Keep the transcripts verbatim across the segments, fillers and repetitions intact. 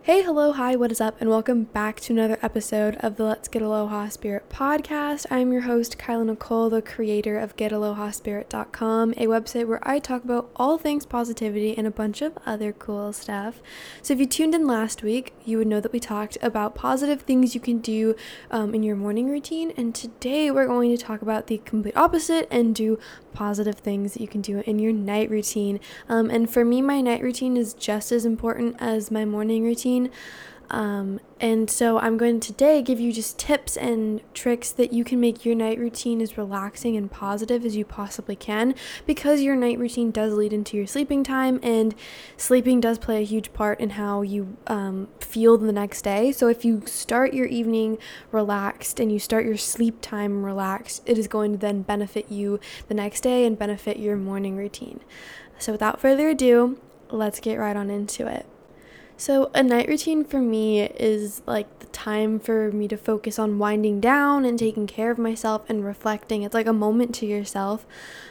Hey, hello, hi, what is up, and welcome back to another episode of the Let's Get Aloha Spirit podcast. I'm your host, Kyla Nicole, the creator of get aloha spirit dot com, a website where I talk about all things positivity and a bunch of other cool stuff. So if you tuned in last week, you would know that we talked about positive things you can do um, in your morning routine, and today we're going to talk about the complete opposite and do positive things that you can do in your night routine. Um, and for me, my night routine is just as important as my morning routine. Um, and so I'm going to today give you just tips and tricks that you can make your night routine as relaxing and positive as you possibly can, because your night routine does lead into your sleeping time, and sleeping does play a huge part in how you um, feel the next day. So if you start your evening relaxed and you start your sleep time relaxed, it is going to then benefit you the next day and benefit your morning routine. So without further ado, let's get right on into it. So a night routine for me is like the time for me to focus on winding down and taking care of myself and reflecting. It's like a moment to yourself.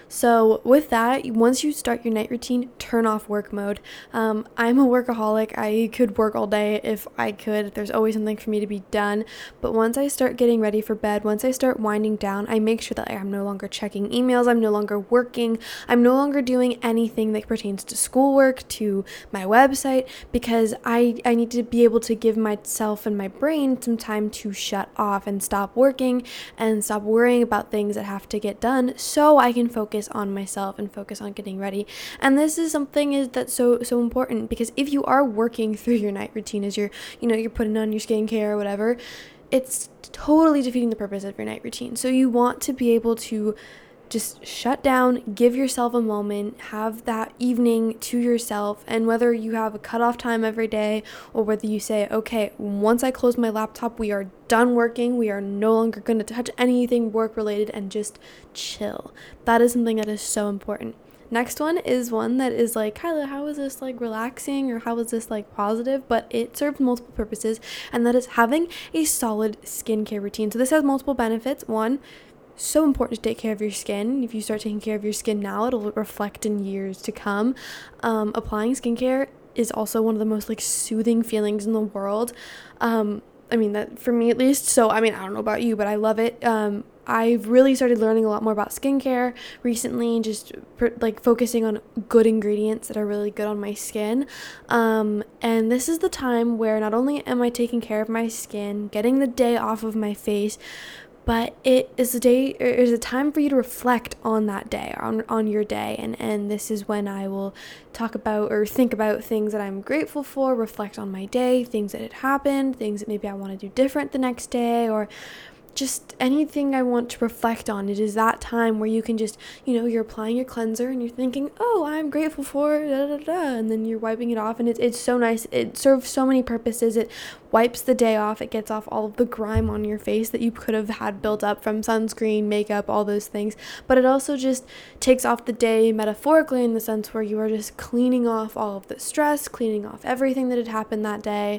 So with that, once you start your night routine, turn off work mode. Um, I'm a workaholic. I could work all day if I could. There's always something for me to be done. But once I start getting ready for bed, once I start winding down, I make sure that I'm no longer checking emails. I'm no longer working. I'm no longer doing anything that pertains to schoolwork, to my website, because I, I need to be able to give myself and my brain some time to shut off and stop working and stop worrying about things that have to get done, so I can focus on myself and focus on getting ready. And this is something is that's so so important, because if you are working through your night routine as you're you know you're putting on your skincare or whatever, it's totally defeating the purpose of your night routine. So you want to be able to just shut down, give yourself a moment, have that evening to yourself. And whether you have a cutoff time every day, or whether you say, okay, once I close my laptop, we are done working, we are no longer going to touch anything work related, and just chill. That is something that is so important. Next one is one that is like, Kyla, how is this like relaxing, or how is this like positive? But it serves multiple purposes, and that is having a solid skincare routine. So this has multiple benefits. One, so important to take care of your skin. If you start taking care of your skin now, it'll reflect in years to come. Um, applying skincare is also one of the most like soothing feelings in the world. Um, I mean, that for me at least. So, I mean, I don't know about you, but I love it. Um, I've really started learning a lot more about skincare recently, and just per, like focusing on good ingredients that are really good on my skin. Um, and this is the time where not only am I taking care of my skin, getting the day off of my face, but it is a day, it is a time for you to reflect on that day, on on your day. And, and this is when I will talk about or think about things that I'm grateful for, reflect on my day, things that had happened, things that maybe I want to do different the next day, or just anything I want to reflect on. It is that time where you can just, you know, you're applying your cleanser and you're thinking, oh, I'm grateful for da da da, and then you're wiping it off, and it's it's so nice. It serves so many purposes. It wipes the day off. It gets off all of the grime on your face that you could have had built up from sunscreen, makeup, all those things. But it also just takes off the day metaphorically, in the sense where you are just cleaning off all of the stress, cleaning off everything that had happened that day,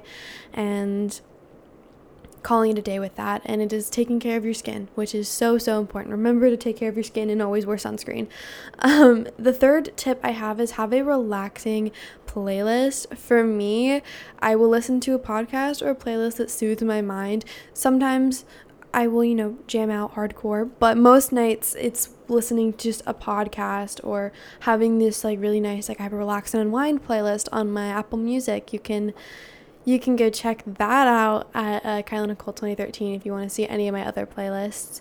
and calling it a day with that. And it is taking care of your skin, which is so so important. Remember to take care of your skin and always wear sunscreen. Um, the third tip I have is have a relaxing playlist. For me, I will listen to a podcast or a playlist that soothes my mind. Sometimes I will, you know, jam out hardcore, but most nights it's listening to just a podcast, or having this like really nice, like I have a relax and unwind playlist on my Apple Music. You can You can go check that out at uh, Kyla Nicole twenty thirteen if you want to see any of my other playlists.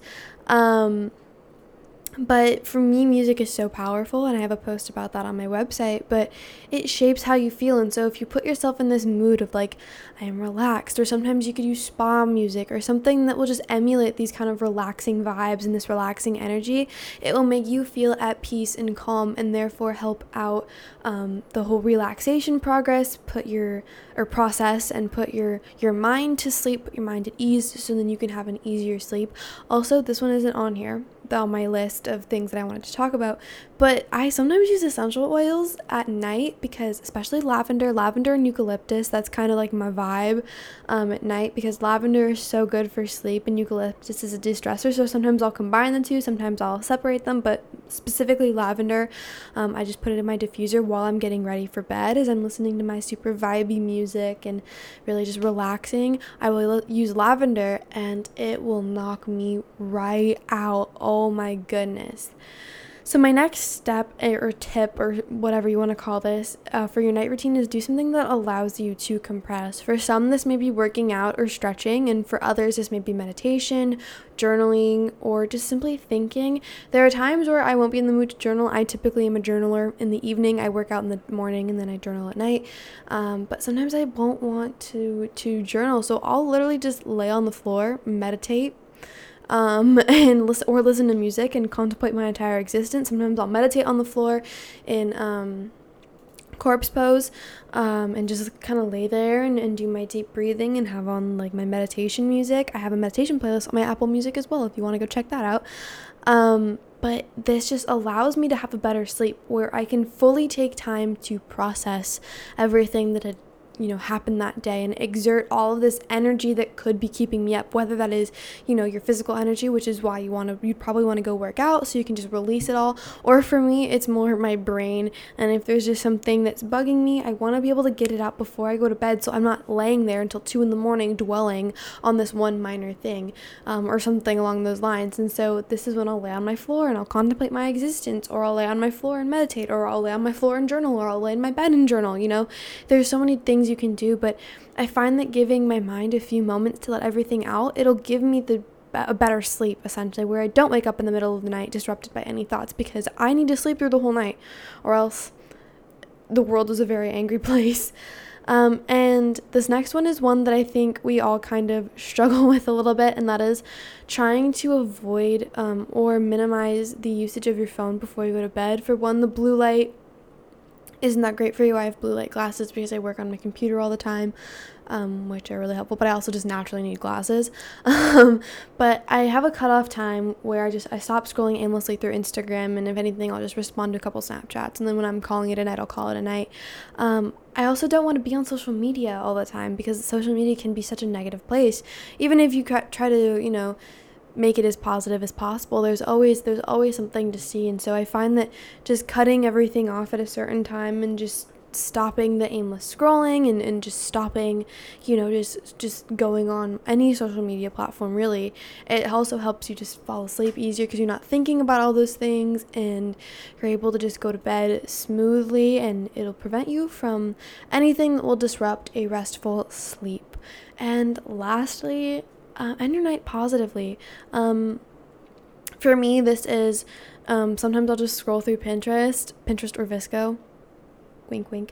Um, but for me, music is so powerful, and I have a post about that on my website, but it shapes how you feel. And so if you put yourself in this mood of like, I am relaxed, or sometimes you could use spa music or something that will just emulate these kind of relaxing vibes and this relaxing energy, it will make you feel at peace and calm, and therefore help out um, the whole relaxation progress, put your, or process, and put your, your mind to sleep, put your mind at ease, so then you can have an easier sleep. Also, this one isn't on here, on my list of things that I wanted to talk about, but I sometimes use essential oils at night, because especially lavender, lavender and eucalyptus, that's kind of like my vibe um, at night, because lavender is so good for sleep and eucalyptus is a de-stressor. So sometimes I'll combine the two, sometimes I'll separate them, but specifically lavender. Um, I just put it in my diffuser while I'm getting ready for bed as I'm listening to my super vibey music and really just relaxing. I will use lavender and it will knock me right out. Oh my goodness. So my next step or tip or whatever you want to call this uh, for your night routine is do something that allows you to compress. For some, this may be working out or stretching, and for others, this may be meditation, journaling, or just simply thinking. There are times where I won't be in the mood to journal. I typically am a journaler in the evening. I work out in the morning and then I journal at night. Um, but sometimes I won't want to to journal, so I'll literally just lay on the floor, meditate, um and listen or listen to music and contemplate my entire existence. Sometimes I'll meditate on the floor in um corpse pose um and just kind of lay there and, and do my deep breathing and have on like my meditation music. I have a meditation playlist on my Apple Music as well if you want to go check that out. Um but this just allows me to have a better sleep where I can fully take time to process everything that had you know, happen that day and exert all of this energy that could be keeping me up, whether that is, you know, your physical energy, which is why you want to, you probably want to go work out so you can just release it all. Or for me, it's more my brain. And if there's just something that's bugging me, I want to be able to get it out before I go to bed. So I'm not laying there until two in the morning dwelling on this one minor thing, um, or something along those lines. And so this is when I'll lay on my floor and I'll contemplate my existence, or I'll lay on my floor and meditate, or I'll lay on my floor and journal, or I'll lay in my bed and journal. You know, there's so many things you can do, but I find that giving my mind a few moments to let everything out, it'll give me the a better sleep, essentially, where I don't wake up in the middle of the night disrupted by any thoughts, because I need to sleep through the whole night or else the world is a very angry place. Um, and this next one is one that I think we all kind of struggle with a little bit, and that is trying to avoid um, or minimize the usage of your phone before you go to bed. For one, the blue light isn't that great for you. I have blue light glasses because I work on my computer all the time, um, which are really helpful, but I also just naturally need glasses. Um, but I have a cutoff time where I just, I stop scrolling aimlessly through Instagram, and if anything, I'll just respond to a couple Snapchats, and then when I'm calling it a night, I'll call it a night. Um, I also don't want to be on social media all the time, because social media can be such a negative place. Even if you try to, you know, make it as positive as possible, there's always there's always something to see. And so I find that just cutting everything off at a certain time and just stopping the aimless scrolling and, and just stopping, you know, just just going on any social media platform, really, it also helps you just fall asleep easier because you're not thinking about all those things, and you're able to just go to bed smoothly, and it'll prevent you from anything that will disrupt a restful sleep. And lastly, Uh, end your night positively. Um, for me, this is, um, sometimes I'll just scroll through Pinterest, Pinterest or Visco, wink, wink.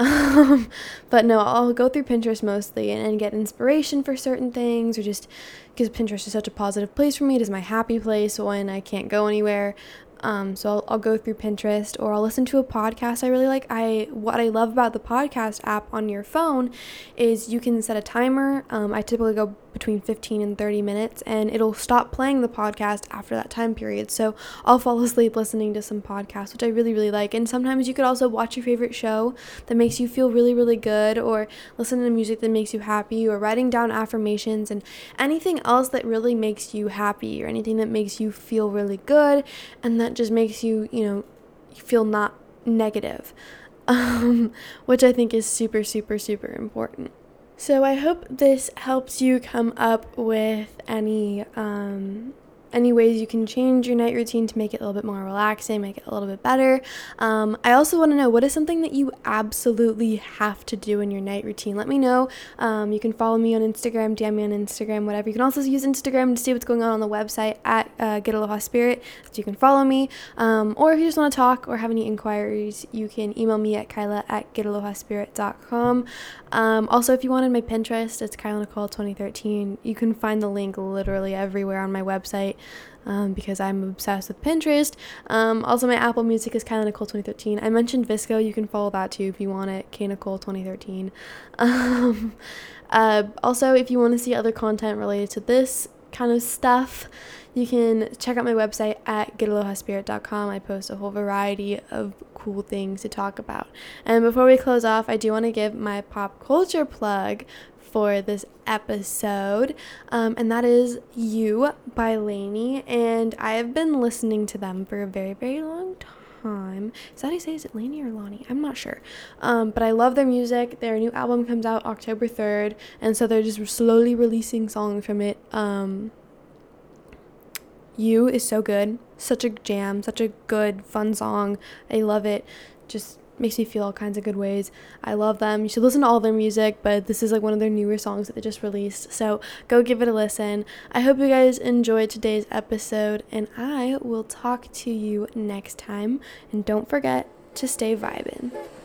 Um, but no, I'll go through Pinterest mostly and, and get inspiration for certain things, or just because Pinterest is such a positive place for me. It is my happy place when I can't go anywhere. Um, so I'll, I'll go through Pinterest, or I'll listen to a podcast I really like. I what I love about the podcast app on your phone is you can set a timer. Um, I typically go between fifteen and thirty minutes, and it'll stop playing the podcast after that time period. So I'll fall asleep listening to some podcasts, which I really, really like. And sometimes you could also watch your favorite show that makes you feel really, really good, or listen to music that makes you happy, or writing down affirmations and anything else that really makes you happy, or anything that makes you feel really good and that just makes you, you know, feel not negative, um, which I think is super, super, super important. So I hope this helps you come up with any um, any ways you can change your night routine to make it a little bit more relaxing, make it a little bit better. Um, I also want to know, what is something that you absolutely have to do in your night routine? Let me know. Um, you can follow me on Instagram, D M me on Instagram, whatever. You can also use Instagram to see what's going on on the website at uh, Get Aloha Spirit, so you can follow me. Um, or if you just want to talk or have any inquiries, you can email me at Kyla at get aloha spirit dot com. Um, also, if you wanted my Pinterest, it's Kyla Nicole twenty thirteen. You can find the link literally everywhere on my website, um, because I'm obsessed with Pinterest. Um, also, my Apple Music is Kyla Nicole twenty thirteen. I mentioned Visco. You can follow that too if you want it, K Nicole twenty thirteen. Um, uh, also, if you want to see other content related to this kind of stuff, you can check out my website at get aloha spirit dot com. I post a whole variety of cool things to talk about. And before we close off, I do want to give my pop culture plug for this episode, um, and that is You by Lainey, and I have been listening to them for a very, very long time. Is that how you say, is it Lainey or Lonnie? I'm not sure, um, but I love their music. Their new album comes out October third, and so they're just slowly releasing songs from it. Um, You is so good, such a jam, such a good, fun song. I love it, just makes me feel all kinds of good ways. I love them. You should listen to all their music, but this is like one of their newer songs that they just released, so go give it a listen. I hope you guys enjoyed today's episode, and I will talk to you next time, and don't forget to stay vibin'.